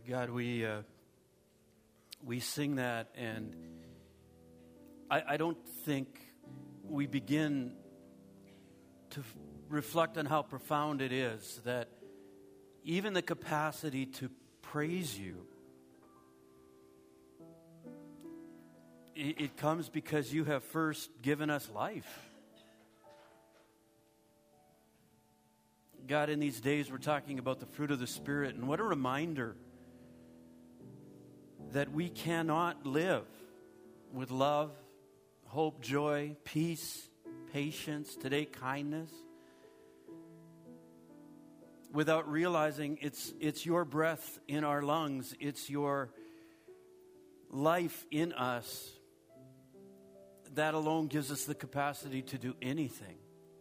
God, we sing that, and I don't think we begin to reflect on how profound it is that even the capacity to praise you, it comes because you have first given us life. God, in these days we're talking about the fruit of the Spirit, and what a reminder that we cannot live with love, hope, joy, peace, patience, today kindness, without realizing it's your breath in our lungs, it's your life in us that alone gives us the capacity to do anything.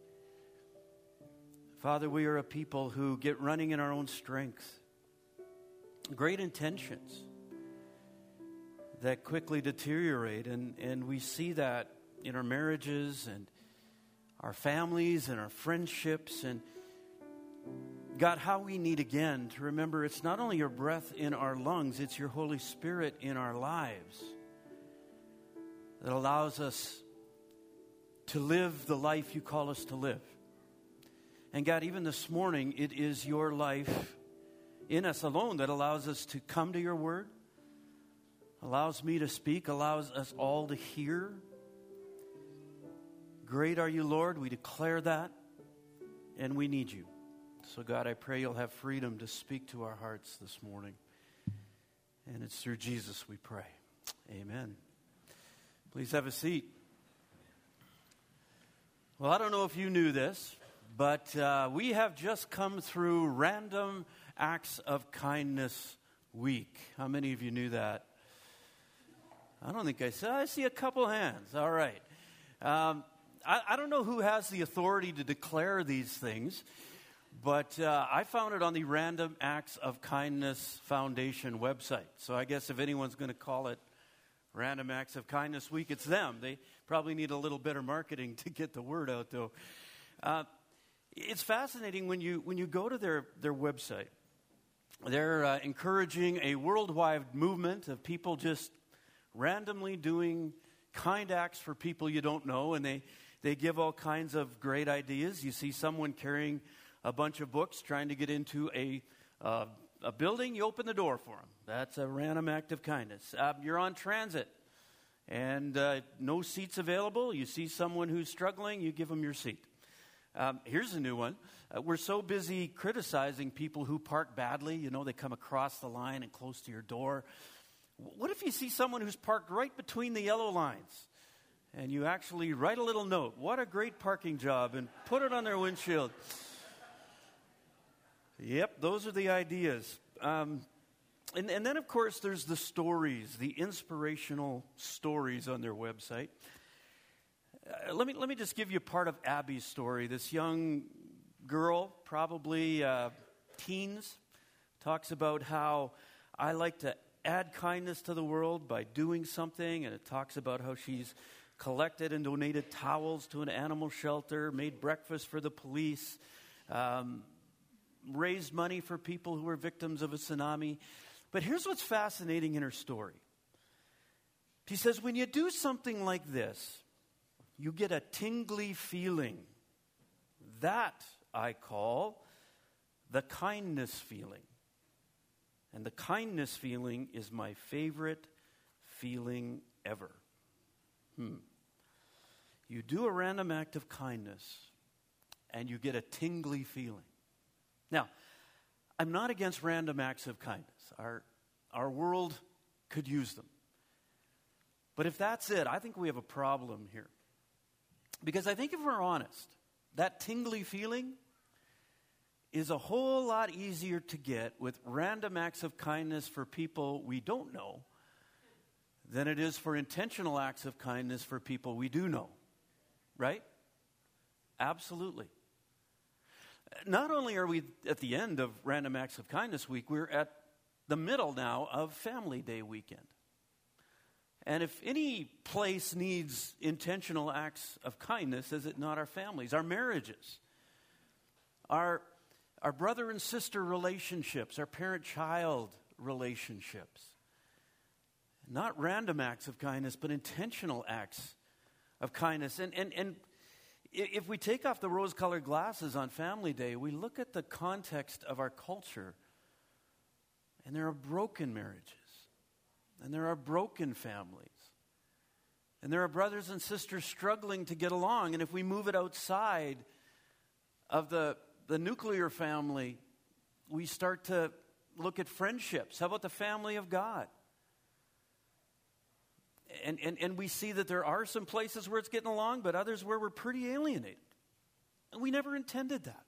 Father, we are a people who get running in our own strength, great intentions that quickly deteriorate, and we see that in our marriages and our families and our friendships. And God, how we need again to remember it's not only your breath in our lungs, it's your Holy Spirit in our lives that allows us to live the life you call us to live. And God, even this morning, it is your life in us alone that allows us to come to your word, allows me to speak, allows us all to hear. Great are you, Lord. We declare that, and we need you. So God, I pray you'll have freedom to speak to our hearts this morning. And it's through Jesus we pray. Amen. Please have a seat. Well, I don't know if you knew this, but we have just come through Random Acts of Kindness Week. How many of you knew that? I don't think I said. I see a couple hands. All right. I don't know who has the authority to declare these things, but I found it on the Random Acts of Kindness Foundation website. So I guess if anyone's going to call it Random Acts of Kindness Week, it's them. They probably need a little better marketing to get the word out, though. It's fascinating when you go to their website. They're encouraging a worldwide movement of people just randomly doing kind acts for people you don't know, and they give all kinds of great ideas. You see someone carrying a bunch of books trying to get into a building, you open the door for them. That's a random act of kindness. You're on transit and no seats available. You see someone who's struggling, you give them your seat. Here's a new one. We're so busy criticizing people who park badly. You know, they come across the line and close to your door. What if you see someone who's parked right between the yellow lines and you actually write a little note, what a great parking job, and put it on their windshield? Yep, those are the ideas. And then, of course, there's the stories, the inspirational stories on their website. Let me just give you part of Abby's story. This young girl, probably teens, talks about how I like to add kindness to the world by doing something, and it talks about how she's collected and donated towels to an animal shelter, made breakfast for the police, raised money for people who were victims of a tsunami. But here's what's fascinating in her story. She says, when you do something like this, you get a tingly feeling. That I call the kindness feeling. And the kindness feeling is my favorite feeling ever. You do a random act of kindness, and you get a tingly feeling. Now, I'm not against random acts of kindness. Our world could use them. But if that's it, I think we have a problem here. Because I think if we're honest, that tingly feeling is a whole lot easier to get with random acts of kindness for people we don't know than it is for intentional acts of kindness for people we do know. Right? Absolutely. Not only are we at the end of Random Acts of Kindness Week, we're at the middle now of Family Day weekend. And if any place needs intentional acts of kindness, is it not our families, our marriages, our brother and sister relationships, our parent-child relationships. Not random acts of kindness, but intentional acts of kindness. And if we take off the rose-colored glasses on Family Day, we look at the context of our culture, and there are broken marriages, and there are broken families, and there are brothers and sisters struggling to get along. And if we move it outside of the nuclear family, we start to look at friendships. How about the family of God? And we see that there are some places where it's getting along, but others where we're pretty alienated. And we never intended that.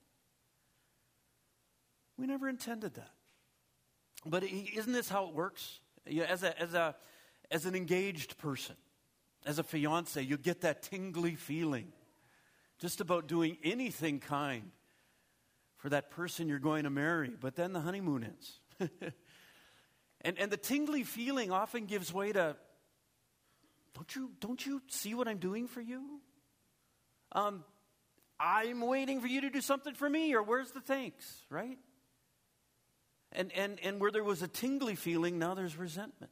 We never intended that. But isn't this how it works? As an engaged person, as a fiance, you get that tingly feeling just about doing anything kind for that person you're going to marry. But then the honeymoon ends. and the tingly feeling often gives way to, don't you see what I'm doing for you? I'm waiting for you to do something for me, or where's the thanks, right? And where there was a tingly feeling, now there's resentment.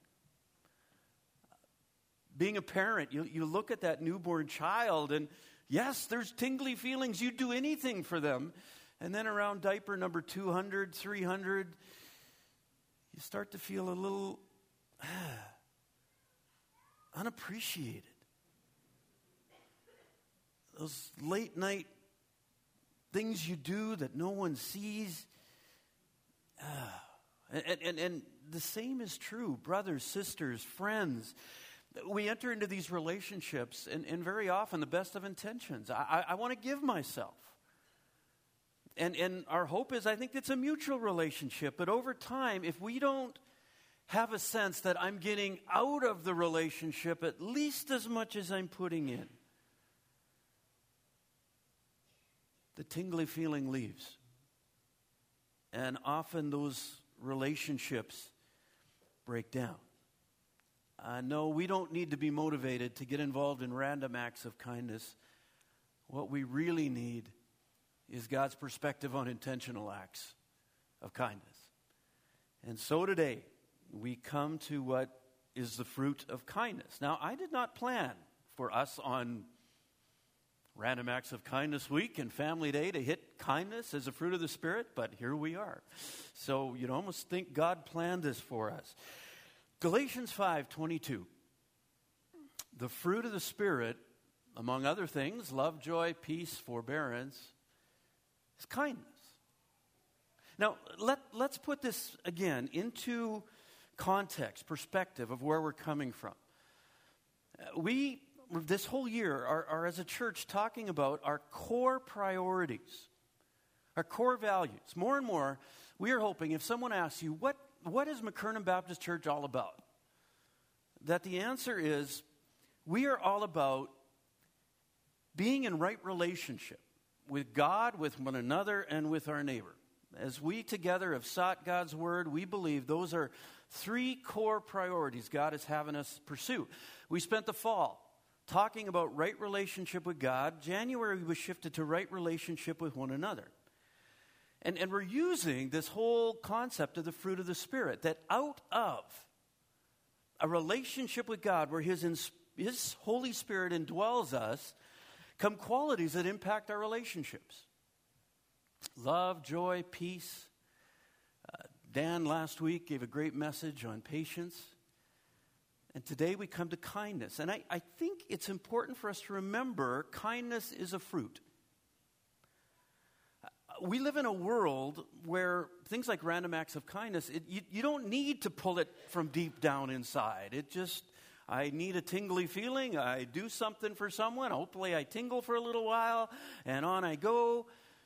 Being a parent, you look at that newborn child, and yes, there's tingly feelings. You'd do anything for them. And then around diaper number 200, 300, you start to feel a little unappreciated. Those late night things you do that no one sees. And the same is true, brothers, sisters, friends. We enter into these relationships, and very often the best of intentions. I want to give myself. And our hope is, I think it's a mutual relationship. But over time, if we don't have a sense that I'm getting out of the relationship at least as much as I'm putting in, the tingly feeling leaves. And often those relationships break down. No, we don't need to be motivated to get involved in random acts of kindness. What we really need is God's perspective on intentional acts of kindness. And so today, we come to what is the fruit of kindness. Now, I did not plan for us on Random Acts of Kindness Week and Family Day to hit kindness as a fruit of the Spirit, but here we are. So you'd almost think God planned this for us. Galatians 5:22. The fruit of the Spirit, among other things, love, joy, peace, forbearance, is kindness. Now, let's put this again into context, perspective of where we're coming from. We, this whole year, are as a church talking about our core priorities, our core values. More and more, we are hoping if someone asks you, what is McKernan Baptist Church all about? That the answer is, we are all about being in right relationship with God, with one another, and with our neighbor. As we together have sought God's word, we believe those are three core priorities God is having us pursue. We spent the fall talking about right relationship with God. January was shifted to right relationship with one another. And we're using this whole concept of the fruit of the Spirit, that out of a relationship with God where His Holy Spirit indwells us, come qualities that impact our relationships. Love, joy, peace. Dan last week gave a great message on patience. And today we come to kindness. And I think it's important for us to remember kindness is a fruit. We live in a world where things like random acts of kindness, you don't need to pull it from deep down inside. I need a tingly feeling. I do something for someone. Hopefully I tingle for a little while, and on I go.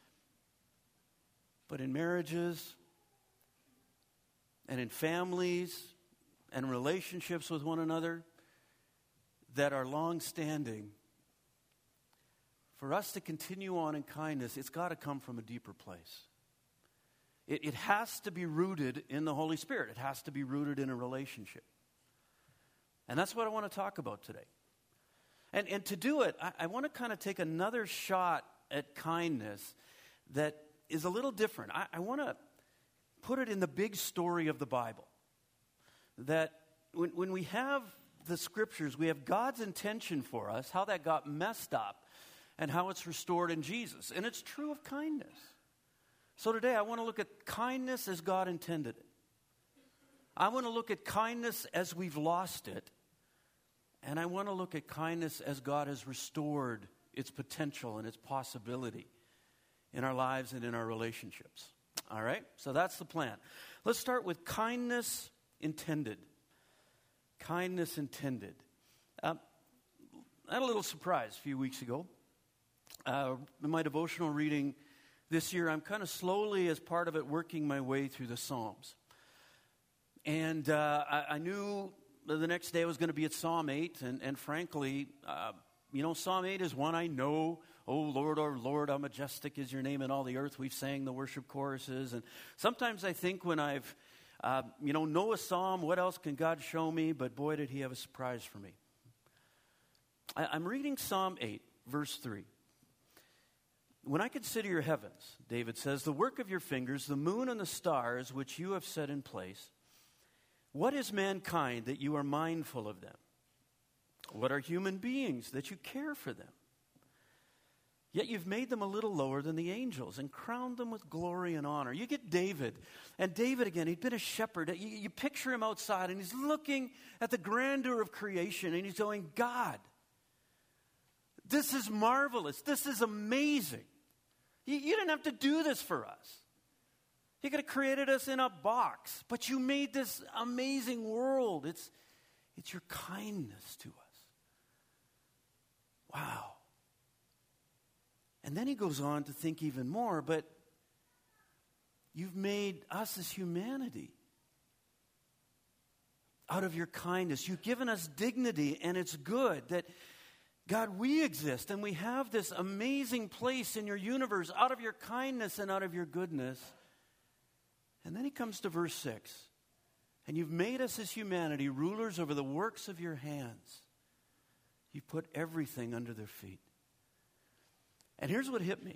But in marriages and in families and relationships with one another that are long-standing, for us to continue on in kindness, it's got to come from a deeper place. It has to be rooted in the Holy Spirit. It has to be rooted in a relationship. And that's what I want to talk about today. And to do it, I want to kind of take another shot at kindness that is a little different. I want to put it in the big story of the Bible. that when we have the scriptures, we have God's intention for us, how that got messed up, and how it's restored in Jesus. And it's true of kindness. So today I want to look at kindness as God intended it. I want to look at kindness as we've lost it. And I want to look at kindness as God has restored its potential and its possibility in our lives and in our relationships. All right? So that's the plan. Let's start with kindness intended. Kindness intended. I had a little surprise a few weeks ago. In my devotional reading this year, I'm kind of slowly, as part of it, working my way through the Psalms. And I knew the next day I was going to be at Psalm 8. And frankly, Psalm 8 is one I know. Oh, Lord, how majestic is your name in all the earth. We've sang the worship choruses. And sometimes I think when I've know a psalm, what else can God show me? But boy, did he have a surprise for me. I'm reading Psalm 8, verse 3. When I consider your heavens, David says, the work of your fingers, the moon and the stars which you have set in place, what is mankind that you are mindful of them? What are human beings that you care for them? Yet you've made them a little lower than the angels and crowned them with glory and honor. You get David. And David, again, he'd been a shepherd. You picture him outside, and he's looking at the grandeur of creation, and he's going, God, this is marvelous. This is amazing. You didn't have to do this for us. You could have created us in a box, but you made this amazing world. It's your kindness to us. Wow. And then he goes on to think even more, but you've made us as humanity out of your kindness. You've given us dignity, and it's good that, God, we exist, and we have this amazing place in your universe out of your kindness and out of your goodness. And then he comes to verse 6. And you've made us as humanity rulers over the works of your hands. You put everything under their feet. And here's what hit me.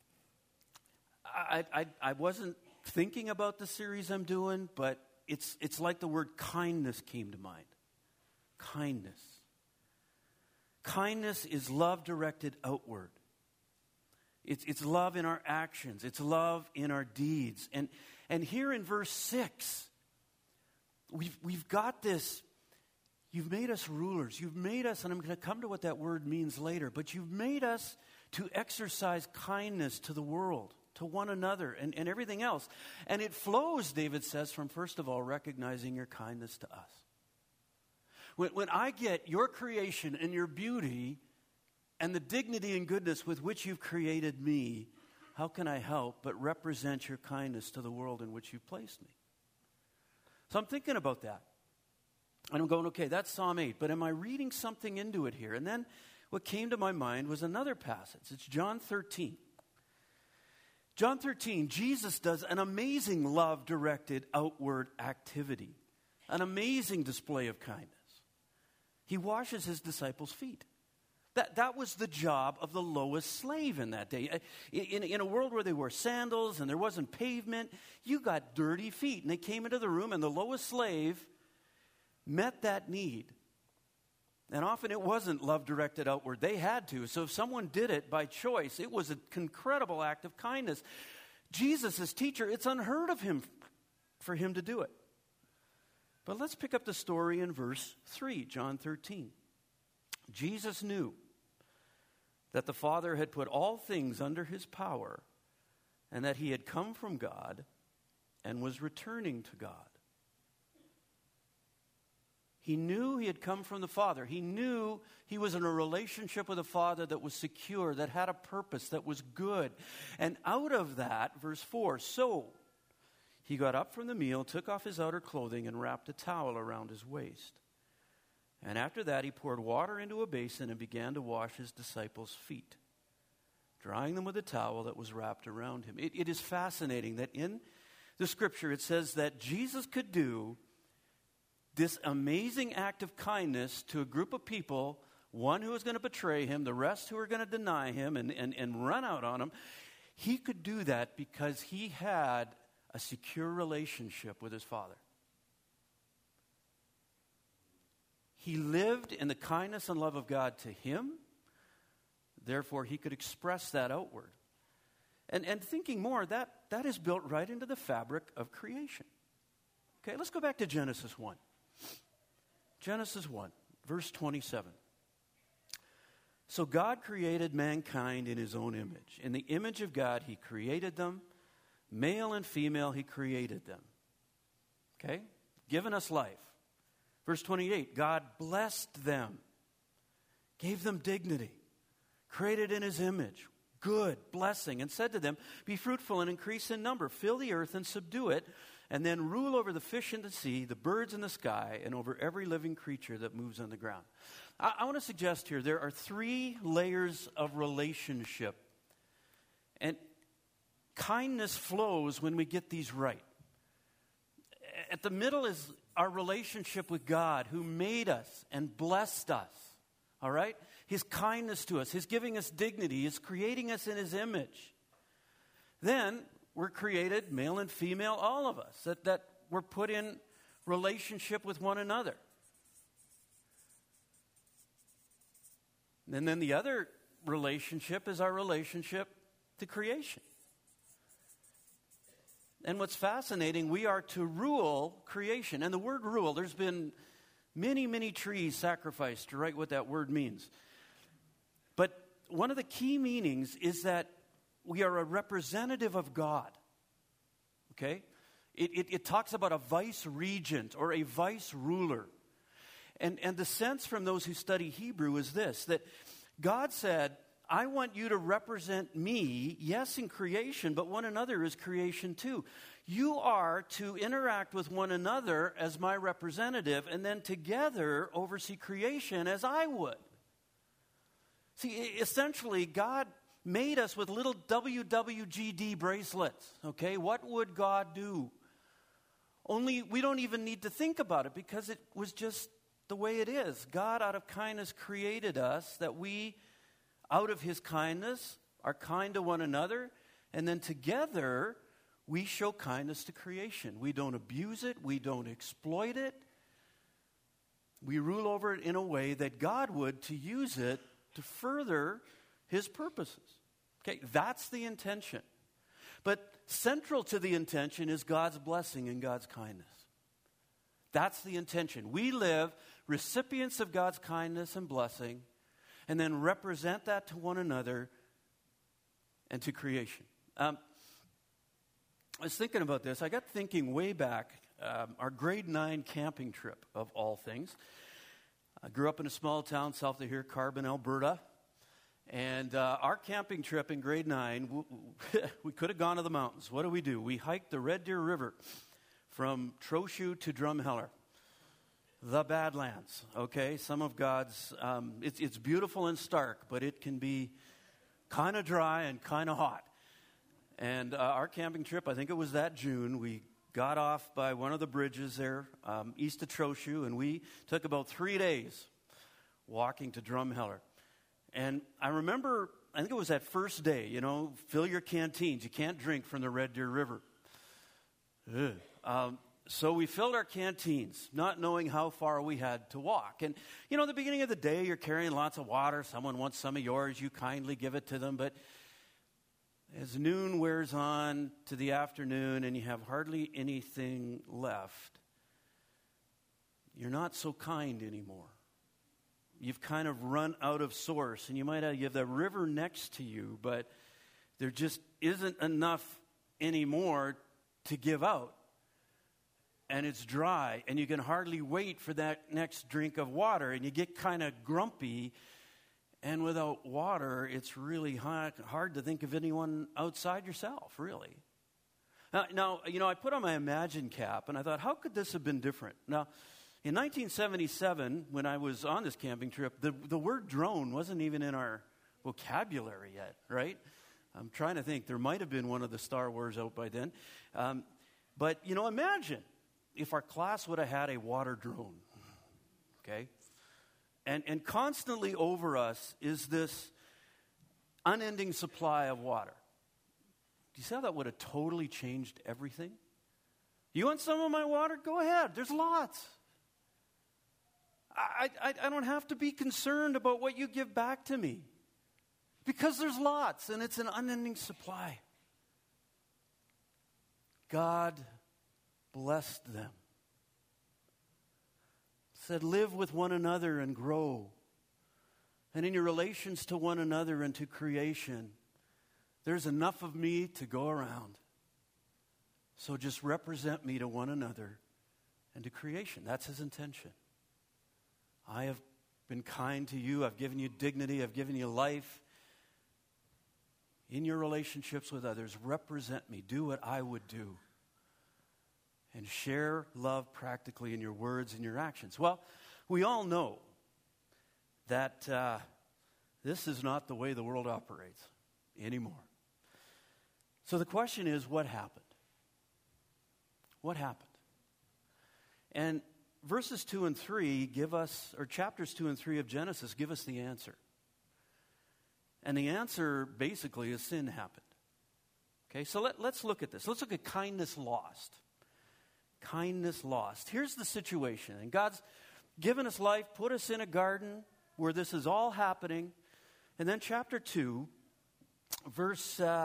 I wasn't thinking about the series I'm doing, but it's like the word kindness came to mind. Kindness. Kindness is love directed outward. It's love in our actions. It's love in our deeds. And here in verse 6, we've got this. You've made us rulers. You've made us, and I'm going to come to what that word means later, but you've made us to exercise kindness to the world, to one another, and everything else. And it flows, David says, from first of all, recognizing your kindness to us. When I get your creation and your beauty and the dignity and goodness with which you've created me, how can I help but represent your kindness to the world in which you've placed me? So I'm thinking about that. And I'm going, okay, that's Psalm 8, but am I reading something into it here? And then what came to my mind was another passage. It's John 13. John 13, Jesus does an amazing love-directed outward activity, an amazing display of kindness. He washes his disciples' feet. That was the job of the lowest slave in that day. In a world where they wore sandals and there wasn't pavement, you got dirty feet. And they came into the room, and the lowest slave met that need. And often it wasn't love directed outward. They had to. So if someone did it by choice, it was an incredible act of kindness. Jesus, as teacher, it's unheard of him for him to do it. But let's pick up the story in verse 3, John 13. Jesus knew that the Father had put all things under his power, and that he had come from God and was returning to God. He knew he had come from the Father. He knew he was in a relationship with the Father that was secure, that had a purpose, that was good. And out of that, verse 4, so he got up from the meal, took off his outer clothing, and wrapped a towel around his waist. And after that, he poured water into a basin and began to wash his disciples' feet, drying them with a towel that was wrapped around him. It is fascinating that in the scripture it says that Jesus could do this amazing act of kindness to a group of people, one who was going to betray him, the rest who were going to deny him and run out on him. He could do that because he had a secure relationship with his Father. He lived in the kindness and love of God to him. Therefore, he could express that outward. And thinking more, that is built right into the fabric of creation. Okay, let's go back to Genesis 1. Genesis 1, verse 27. So God created mankind in his own image. In the image of God, he created them. Male and female, he created them. Okay? Given us life. Verse 28, God blessed them, gave them dignity, created in his image, good, blessing, and said to them, be fruitful and increase in number, fill the earth and subdue it, and then rule over the fish in the sea, the birds in the sky, and over every living creature that moves on the ground. I want to suggest here there are 3 layers of relationship. And kindness flows when we get these right. At the middle is our relationship with God, who made us and blessed us. All right? His kindness to us, his giving us dignity, his creating us in his image. Then we're created, male and female, all of us, that we're put in relationship with one another. And then the other relationship is our relationship to creation. And what's fascinating, we are to rule creation. And the word rule, there's been many, many trees sacrificed to write what that word means. But one of the key meanings is that we are a representative of God. Okay? It talks about a vice regent or a vice ruler. And the sense from those who study Hebrew is this, that God said, I want you to represent me, yes, in creation, but one another is creation too. You are to interact with one another as my representative, and then together oversee creation as I would. See, essentially, God made us with little WWGD bracelets, okay? What would God do? Only we don't even need to think about it because it was just the way it is. God, out of kindness, created us that we, out of his kindness, are kind to one another, and then together we show kindness to creation. We don't abuse it. We don't exploit it. We rule over it in a way that God would to use it to further his purposes. Okay, that's the intention. But central to the intention is God's blessing and God's kindness. That's the intention. We live recipients of God's kindness and blessing, and then represent that to one another and to creation. I was thinking about this. I got thinking way back, our grade 9 camping trip, of all things. I grew up in a small town south of here, Carbon, Alberta. And our camping trip in grade 9, we could have gone to the mountains. What do? We hiked the Red Deer River from Trochu to Drumheller. The Badlands, okay? Some of God's, it's beautiful and stark, but it can be kind of dry and kind of hot. And our camping trip, I think it was that June, we got off by one of the bridges there east of Trochu, and we took about 3 days walking to Drumheller. And I remember, I think it was that first day, fill your canteens. You can't drink from the Red Deer River. So we filled our canteens, not knowing how far we had to walk. And, at the beginning of the day, you're carrying lots of water. Someone wants some of yours. You kindly give it to them. But as noon wears on to the afternoon and you have hardly anything left, you're not so kind anymore. You've kind of run out of source. And you have the river next to you, but there just isn't enough anymore to give out. And it's dry, and you can hardly wait for that next drink of water, and you get kind of grumpy. And without water, it's really hard to think of anyone outside yourself, really. Now, I put on my Imagine cap, and I thought, how could this have been different? Now, in 1977, when I was on this camping trip, the word drone wasn't even in our vocabulary yet, right? I'm trying to think. There might have been one of the Star Wars out by then. But, imagine if our class would have had a water drone, okay? And constantly over us is this unending supply of water. Do you see how that would have totally changed everything? You want some of my water? Go ahead. There's lots. I don't have to be concerned about what you give back to me because there's lots and it's an unending supply. God blessed them. Said, live with one another and grow. And in your relations to one another and to creation, there's enough of me to go around. So just represent me to one another and to creation. That's his intention. I have been kind to you. I've given you dignity. I've given you life. In your relationships with others, represent me. Do what I would do. And share love practically in your words and your actions. Well, we all know that this is not the way the world operates anymore. So the question is, what happened? What happened? And verses 2 and 3 give us, or chapters 2 and 3 of Genesis give us the answer. And the answer basically is sin happened. Okay, so let's look at this. Let's look at kindness lost. Kindness lost. Here's the situation. And God's given us life, put us in a garden where this is all happening. And then chapter 2, verse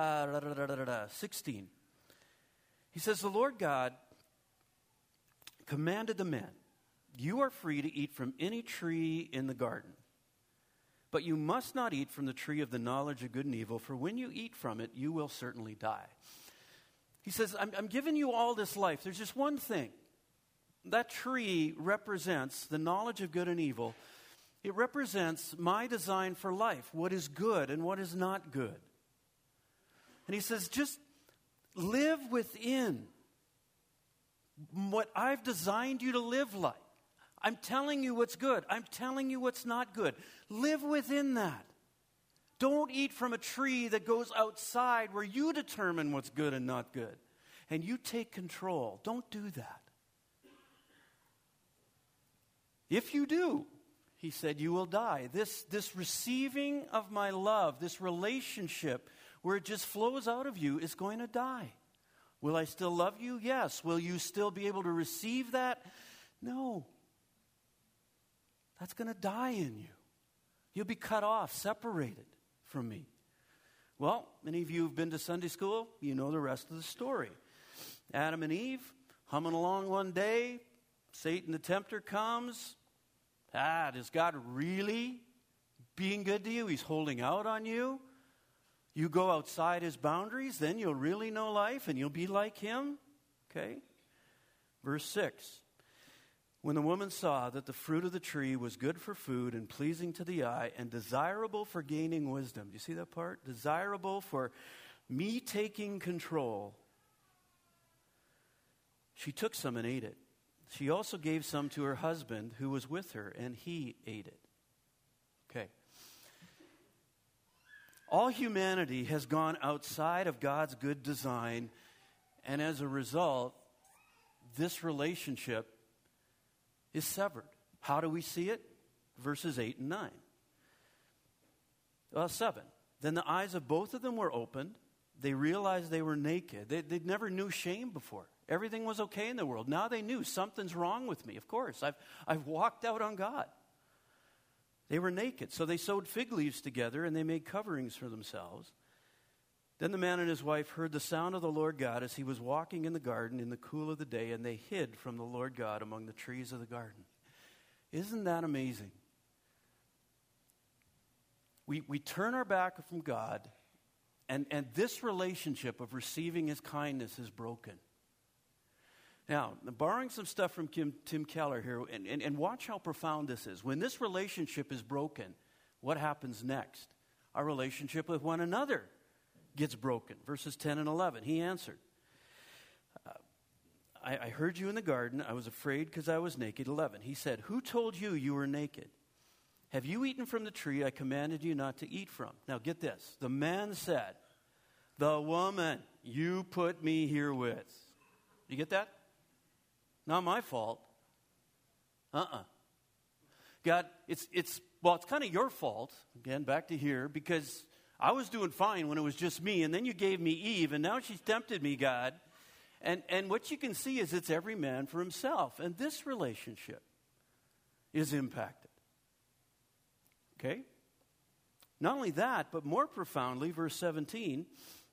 16. He says, the Lord God commanded the man, you are free to eat from any tree in the garden, but you must not eat from the tree of the knowledge of good and evil, for when you eat from it, you will certainly die. He says, I'm giving you all this life. There's just one thing. That tree represents the knowledge of good and evil. It represents my design for life, what is good and what is not good. And he says, just live within what I've designed you to live like. I'm telling you what's good. I'm telling you what's not good. Live within that. Don't eat from a tree that goes outside where you determine what's good and not good. And you take control. Don't do that. If you do, he said, you will die. This receiving of my love, this relationship where it just flows out of you is going to die. Will I still love you? Yes. Will you still be able to receive that? No. That's going to die in you. You'll be cut off, separated from me. Well, many of you have been to Sunday school. You know the rest of the story. Adam and Eve, humming along one day. Satan the tempter comes. Is God really being good to you? He's holding out on you. You go outside his boundaries, then you'll really know life and you'll be like him. Okay? Verse 6. When the woman saw that the fruit of the tree was good for food and pleasing to the eye and desirable for gaining wisdom. Do you see that part? Desirable for me taking control. She took some and ate it. She also gave some to her husband who was with her, and he ate it. Okay. All humanity has gone outside of God's good design, and as a result, this relationship is severed. How do we see it? Verses 8 and 9. 7. Then the eyes of both of them were opened. They realized they were naked. They never knew shame before. Everything was okay in the world. Now they knew something's wrong with me. Of course, I've walked out on God. They were naked. So they sewed fig leaves together and they made coverings for themselves. Then the man and his wife heard the sound of the Lord God as he was walking in the garden in the cool of the day, and they hid from the Lord God among the trees of the garden. Isn't that amazing? We turn our back from God, and this relationship of receiving his kindness is broken. Now, borrowing some stuff from Tim Keller here, and watch how profound this is. When this relationship is broken, what happens next? Our relationship with one another gets broken. Verses 10 and 11. He answered, I heard you in the garden. I was afraid because I was naked. 11. He said, who told you you were naked? Have you eaten from the tree I commanded you not to eat from? Now get this. The man said, the woman you put me here with. You get that? Not my fault. God, it's kind of your fault. Again, back to here, because I was doing fine when it was just me, and then you gave me Eve, and now she's tempted me, God. And what you can see is it's every man for himself. And this relationship is impacted. Okay? Not only that, but more profoundly, verse 17,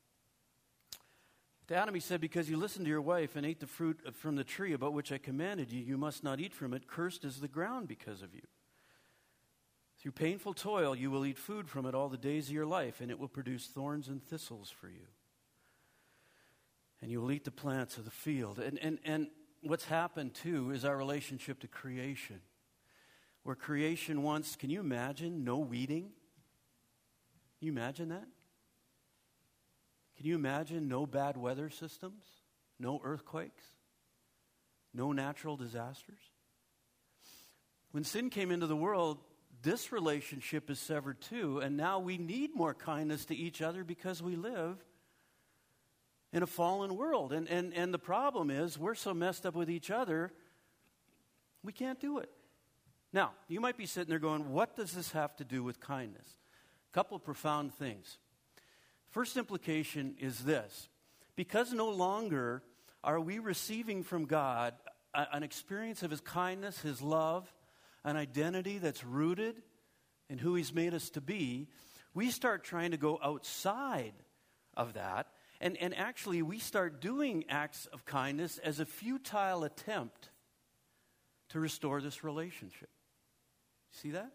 to Adam he said, because you listened to your wife and ate the fruit from the tree about which I commanded you, you must not eat from it. Cursed is the ground because of you. Through painful toil you will eat food from it all the days of your life, and it will produce thorns and thistles for you. And you will eat the plants of the field. And what's happened, too, is our relationship to creation. Where creation once, can you imagine, no weeding? Can you imagine that? Can you imagine no bad weather systems? No earthquakes? No natural disasters? When sin came into the world, this relationship is severed too, and now we need more kindness to each other because we live in a fallen world. And the problem is, we're so messed up with each other, we can't do it. Now, you might be sitting there going, what does this have to do with kindness? A couple of profound things. First implication is this. Because no longer are we receiving from God an experience of His kindness, His love, an identity that's rooted in who He's made us to be, we start trying to go outside of that. And actually, we start doing acts of kindness as a futile attempt to restore this relationship. See that?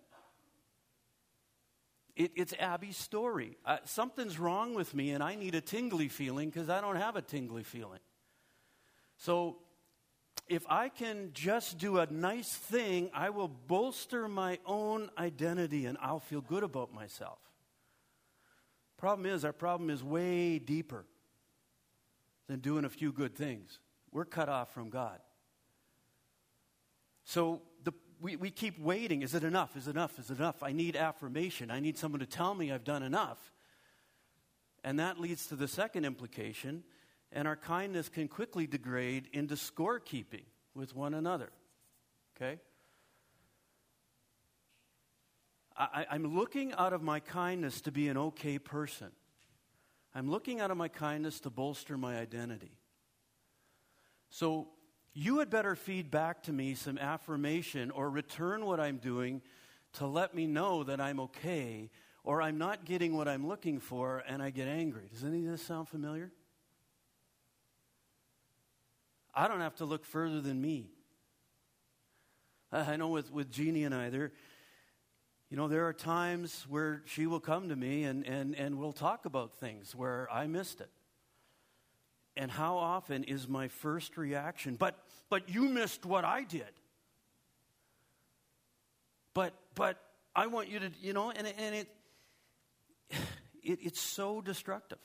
It's Abby's story. Something's wrong with me, and I need a tingly feeling because I don't have a tingly feeling. So if I can just do a nice thing, I will bolster my own identity, and I'll feel good about myself. Our problem is way deeper than doing a few good things. We're cut off from God. So we keep waiting. Is it enough? Is it enough? Is it enough? I need affirmation. I need someone to tell me I've done enough. And that leads to the second implication, and our kindness can quickly degrade into scorekeeping with one another. Okay? I'm looking out of my kindness to be an okay person. I'm looking out of my kindness to bolster my identity. So you had better feed back to me some affirmation or return what I'm doing to let me know that I'm okay, or I'm not getting what I'm looking for and I get angry. Does any of this sound familiar? I don't have to look further than me. I know with Jeannie and I, there are times where she will come to me and we'll talk about things where I missed it. And how often is my first reaction, but you missed what I did. But I want you to, and it's so destructive.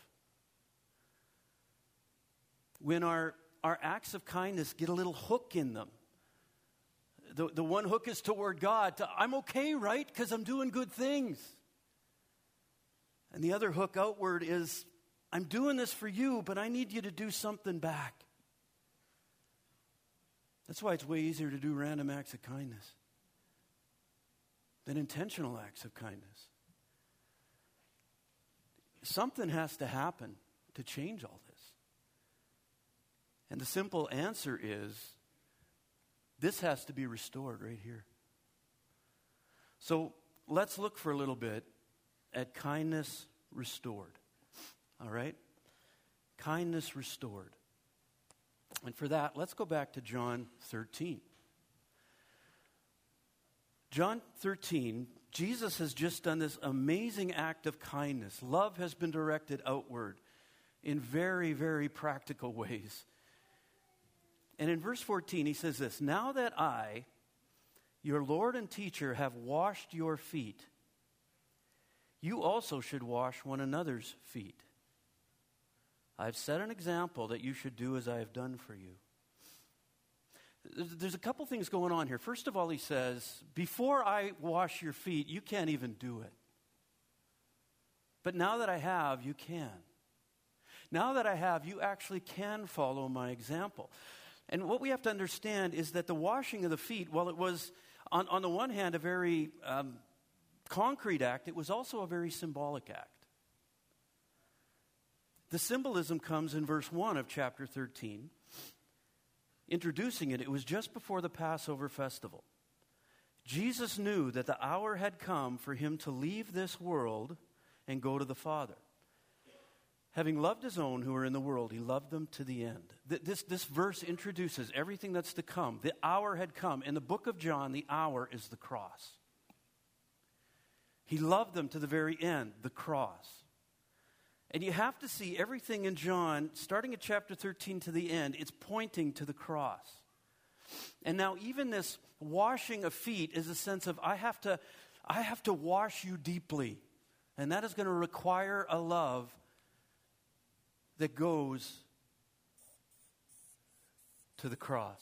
When our acts of kindness get a little hook in them. The one hook is toward God. I'm okay, right? Because I'm doing good things. And the other hook outward is, I'm doing this for you, but I need you to do something back. That's why it's way easier to do random acts of kindness than intentional acts of kindness. Something has to happen to change all this. And the simple answer is, this has to be restored right here. So let's look for a little bit at kindness restored. All right? Kindness restored. And for that, let's go back to John 13. John 13, Jesus has just done this amazing act of kindness. Love has been directed outward in very, very practical ways. And in verse 14, he says this, now that I, your Lord and teacher, have washed your feet, you also should wash one another's feet. I've set an example that you should do as I have done for you. There's a couple things going on here. First of all, he says, before I wash your feet, you can't even do it. But now that I have, you can. Now that I have, you actually can follow my example. And what we have to understand is that the washing of the feet, while it was, on the one hand, a very concrete act, it was also a very symbolic act. The symbolism comes in verse 1 of chapter 13. Introducing it, it was just before the Passover festival. Jesus knew that the hour had come for him to leave this world and go to the Father. Having loved his own who were in the world, he loved them to the end. This verse introduces everything that's to come. The hour had come. In the book of John, the hour is the cross. He loved them to the very end, the cross. And you have to see everything in John, starting at chapter 13 to the end, it's pointing to the cross. And now even this washing of feet is a sense of, I have to wash you deeply. And that is going to require a love that goes to the cross.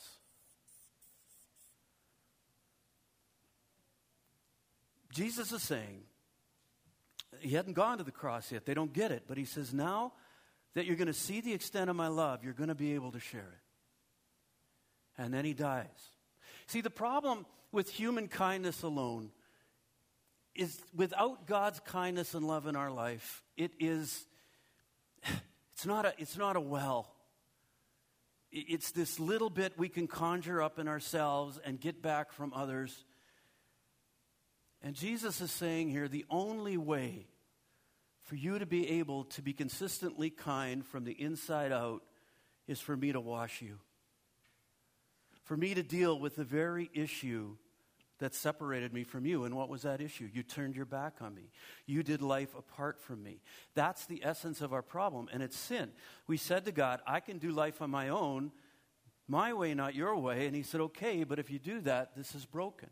Jesus is saying, he hadn't gone to the cross yet. They don't get it. But he says, now that you're going to see the extent of my love, you're going to be able to share it. And then he dies. See, the problem with human kindness alone is without God's kindness and love in our life, it's not a well. It's this little bit we can conjure up in ourselves and get back from others. And Jesus is saying here, the only way for you to be able to be consistently kind from the inside out is for me to wash you. For me to deal with the very issue that separated me from you. And what was that issue? You turned your back on me. You did life apart from me. That's the essence of our problem, and it's sin. We said to God, I can do life on my own, my way, not your way. And he said, okay, but if you do that, this is broken.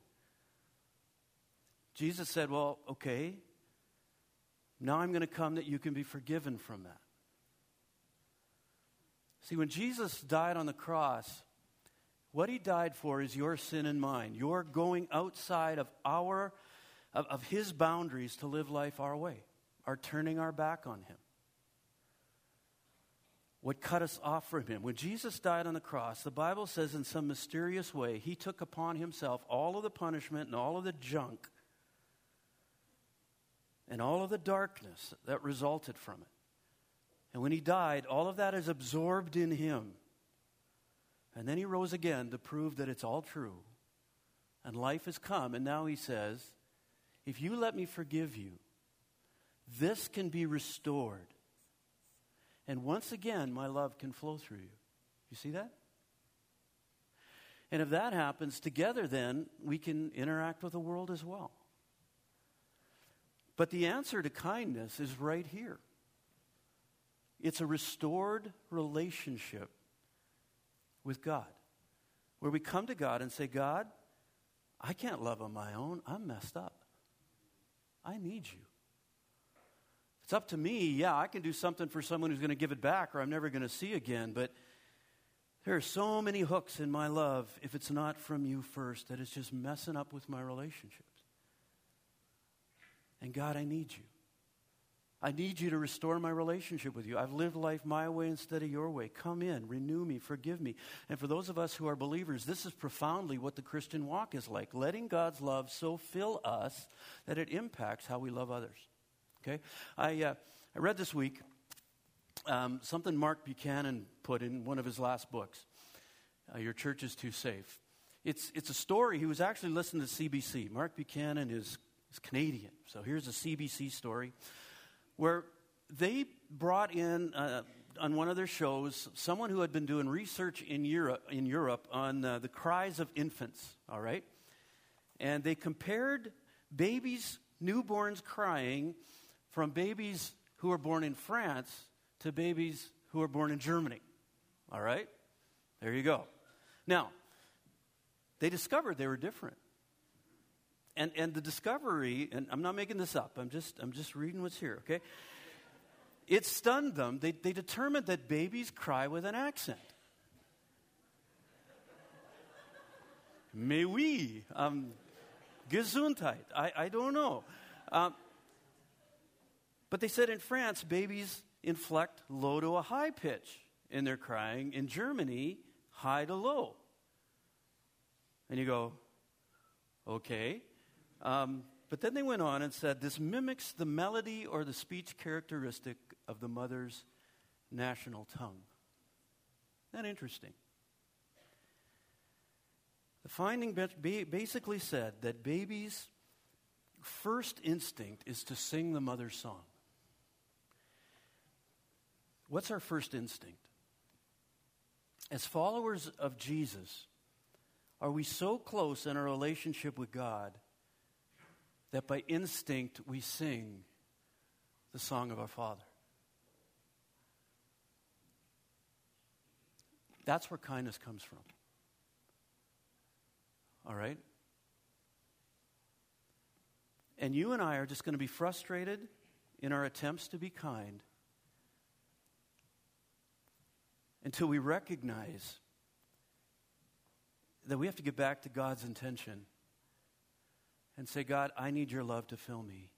Jesus said, well, okay, now I'm going to come that you can be forgiven from that. See, when Jesus died on the cross, what he died for is your sin and mine. Your going outside of his boundaries to live life our way, our turning our back on him. What cut us off from him. When Jesus died on the cross, the Bible says in some mysterious way, he took upon himself all of the punishment and all of the junk and all of the darkness that resulted from it. And when he died, all of that is absorbed in him. And then he rose again to prove that it's all true. And life has come. And now he says, if you let me forgive you, this can be restored. And once again, my love can flow through you. You see that? And if that happens, together then, we can interact with the world as well. But the answer to kindness is right here. It's a restored relationship with God, where we come to God and say, God, I can't love on my own. I'm messed up. I need you. It's up to me. Yeah, I can do something for someone who's going to give it back or I'm never going to see again, but there are so many hooks in my love, if it's not from you first, that it's just messing up with my relationships. And God, I need you. I need you to restore my relationship with you. I've lived life my way instead of your way. Come in, renew me, forgive me. And for those of us who are believers, this is profoundly what the Christian walk is like. Letting God's love so fill us that it impacts how we love others. Okay? I read this week something Mark Buchanan put in one of his last books, Your Church is Too Safe. It's a story. He was actually listening to CBC. Mark Buchanan is Canadian. So here's a CBC story where they brought in, on one of their shows, someone who had been doing research in Europe on the cries of infants, all right? And they compared babies, newborns crying, from babies who were born in France to babies who were born in Germany, all right? There you go. Now, they discovered they were different. And the discovery, and I'm not making this up, I'm just reading what's here, okay? It stunned them. They determined that babies cry with an accent. Mais oui, Gesundheit, I don't know. But they said in France, babies inflect low to a high pitch in their crying. In Germany, high to low. And you go, okay. But then they went on and said, this mimics the melody or the speech characteristic of the mother's national tongue. Isn't that interesting? The The finding basically said that babies' first instinct is to sing the mother's song. What's our first instinct? As followers of Jesus, are we so close in our relationship with God that by instinct we sing the song of our Father? That's where kindness comes from. All right? And you and I are just going to be frustrated in our attempts to be kind until we recognize that we have to get back to God's intention and say, God, I need your love to fill me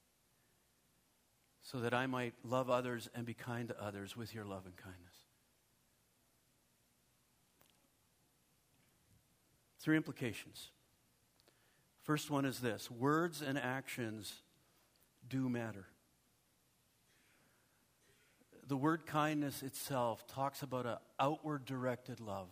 so that I might love others and be kind to others with your love and kindness. 3 implications. First one is this: words and actions do matter. The word kindness itself talks about an outward directed love.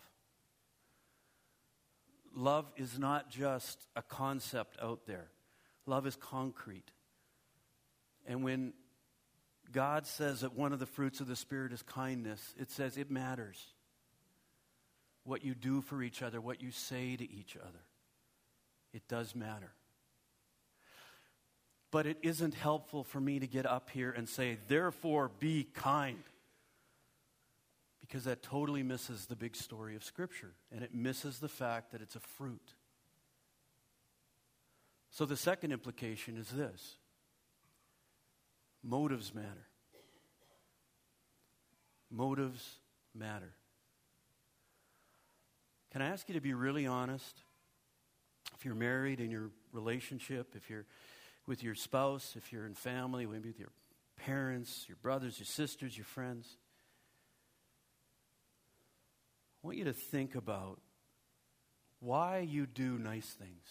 Love is not just a concept out there. Love is concrete. And when God says that one of the fruits of the Spirit is kindness, it says it matters. What you do for each other, what you say to each other. It does matter. But it isn't helpful for me to get up here and say, therefore be kind. Because that totally misses the big story of Scripture. And it misses the fact that it's a fruit. So the second implication is this: motives matter. Motives matter. Can I ask you to be really honest? If you're married in your relationship, if you're with your spouse, if you're in family, maybe with your parents, your brothers, your sisters, your friends, I want you to think about why you do nice things.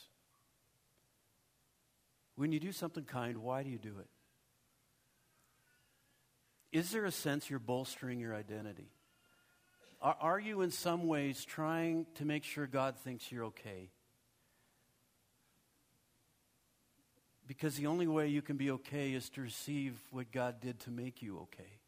When you do something kind, why do you do it? Is there a sense you're bolstering your identity? Are you in some ways trying to make sure God thinks you're okay? Because the only way you can be okay is to receive what God did to make you okay.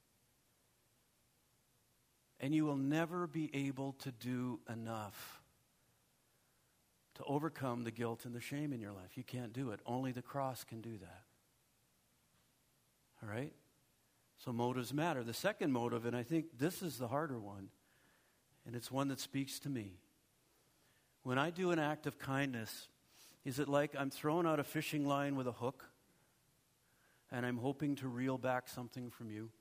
And you will never be able to do enough to overcome the guilt and the shame in your life. You can't do it. Only the cross can do that. All right? So motives matter. The second motive, and I think this is the harder one, and it's one that speaks to me. When I do an act of kindness, is it like I'm throwing out a fishing line with a hook and I'm hoping to reel back something from you?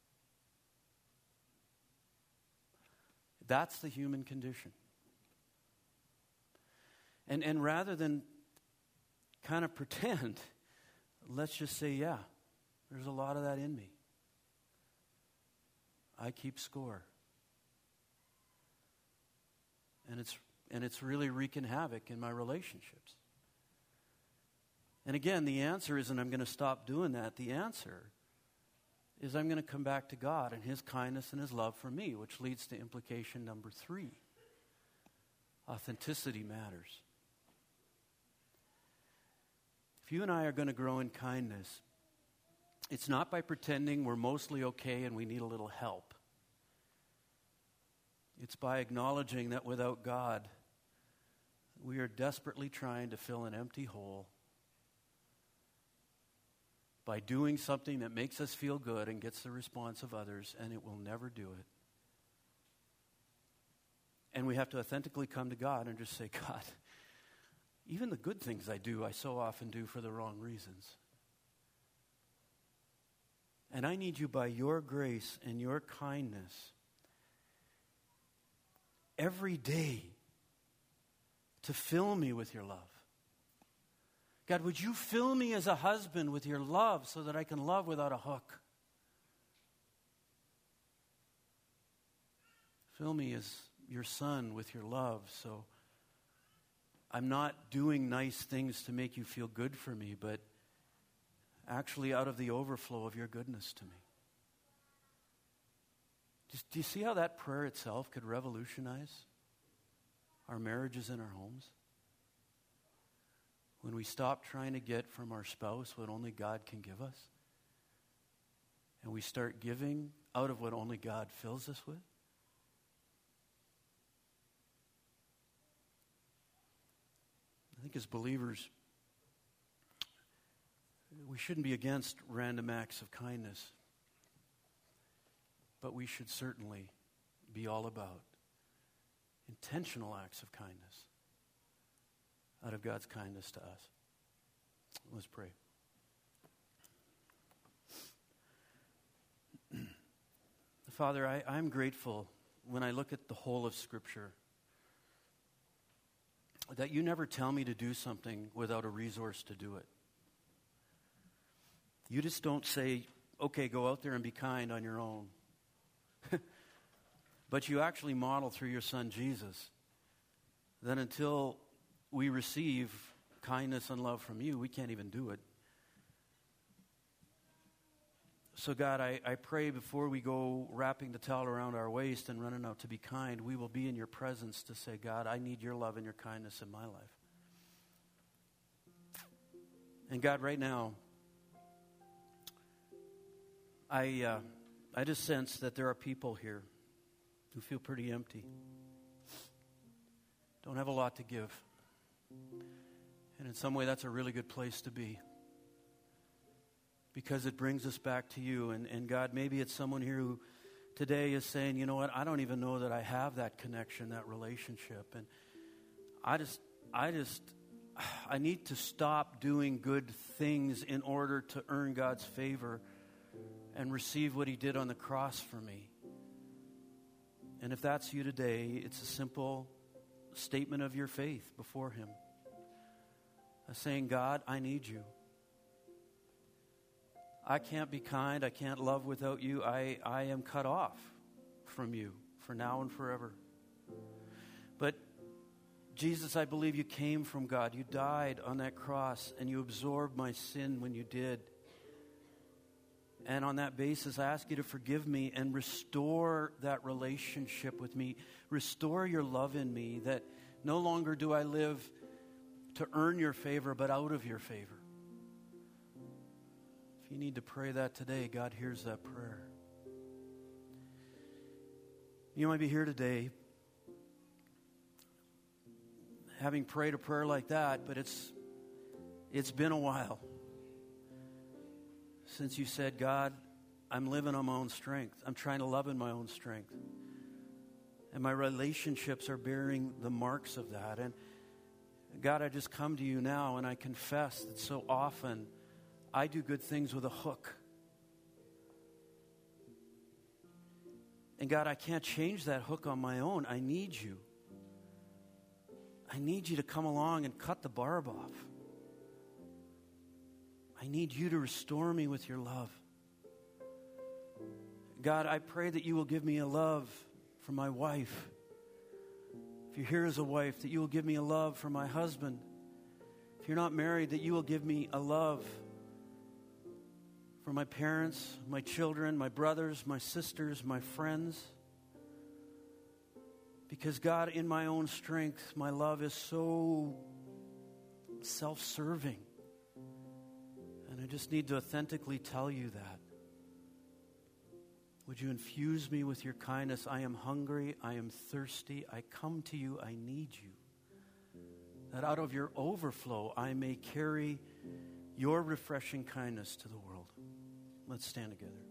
That's the human condition. And rather than kind of pretend, let's just say, yeah, there's a lot of that in me. I keep score. And it's really wreaking havoc in my relationships. And again, the answer isn't I'm going to stop doing that. The answer is I'm going to come back to God and His kindness and His love for me, which leads to implication number 3. Authenticity matters. If you and I are going to grow in kindness, it's not by pretending we're mostly okay and we need a little help. It's by acknowledging that without God, we are desperately trying to fill an empty hole by doing something that makes us feel good and gets the response of others, and it will never do it. And we have to authentically come to God and just say, God, even the good things I do, I so often do for the wrong reasons. And I need you by your grace and your kindness every day to fill me with your love. God, would you fill me as a husband with your love so that I can love without a hook? Fill me as your son with your love so I'm not doing nice things to make you feel good for me, but actually out of the overflow of your goodness to me. Do you see how that prayer itself could revolutionize our marriages and our homes. When we stop trying to get from our spouse what only God can give us, and we start giving out of what only God fills us with. I think as believers, we shouldn't be against random acts of kindness, but we should certainly be all about intentional acts of kindness out of God's kindness to us. Let's pray. Father, I'm grateful when I look at the whole of Scripture that you never tell me to do something without a resource to do it. You just don't say, okay, go out there and be kind on your own. But you actually model through your Son Jesus that until we receive kindness and love from you, we can't even do it. So God, I pray before we go wrapping the towel around our waist and running out to be kind, we will be in your presence to say, God, I need your love and your kindness in my life. And God, right now, I just sense that there are people here who feel pretty empty, don't have a lot to give. And in some way, that's a really good place to be, because it brings us back to you. And God, maybe it's someone here who today is saying, you know what, I don't even know that I have that connection, that relationship. And I need to stop doing good things in order to earn God's favor and receive what he did on the cross for me. And if that's you today, it's a simple statement of your faith before him. Saying, God, I need you. I can't be kind. I can't love without you. I am cut off from you for now and forever. But Jesus, I believe you came from God. You died on that cross and you absorbed my sin when you did. And on that basis, I ask you to forgive me and restore that relationship with me. Restore your love in me, that no longer do I live to earn your favor, but out of your favor. If you need to pray that today, God hears that prayer. You might be here today having prayed a prayer like that, but it's been a while since you said, God, I'm living on my own strength. I'm trying to love in my own strength. And my relationships are bearing the marks of that. And God, I just come to you now and I confess that so often I do good things with a hook. And God, I can't change that hook on my own. I need you. I need you to come along and cut the barb off. I need you to restore me with your love. God, I pray that you will give me a love for my wife. If you're here as a wife, that you will give me a love for my husband. If you're not married, that you will give me a love for my parents, my children, my brothers, my sisters, my friends. Because God, in my own strength, my love is so self-serving. And I just need to authentically tell you that. Would you infuse me with your kindness? I am hungry. I am thirsty. I come to you. I need you. That out of your overflow, I may carry your refreshing kindness to the world. Let's stand together.